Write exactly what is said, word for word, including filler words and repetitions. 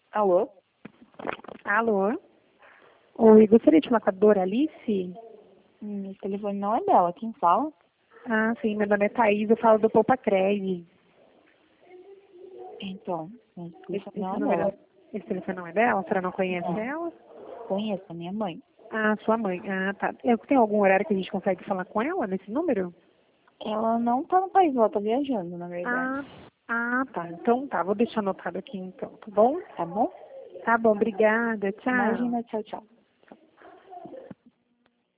Alô? Alô? Oi, gostaria de falar com a Doralice? Hum, esse telefone não é dela. Quem fala? Ah, sim, meu nome é Thaís, eu falo do Poupa Cred. Então, esse Esse, telefone não esse é número, dela. esse telefone não é dela? A senhora não conhece Não. ela? Conheço a minha mãe. Ah, sua mãe. Ah, tá. Eu- Tem algum horário que a gente consegue falar com ela nesse número? Ela não tá no país, ela tá viajando, na verdade. Ah, ah, tá. Então tá, vou deixar anotado aqui então, tá bom? Tá bom? Tá bom, obrigada, tchau. Imagina, tchau, tchau.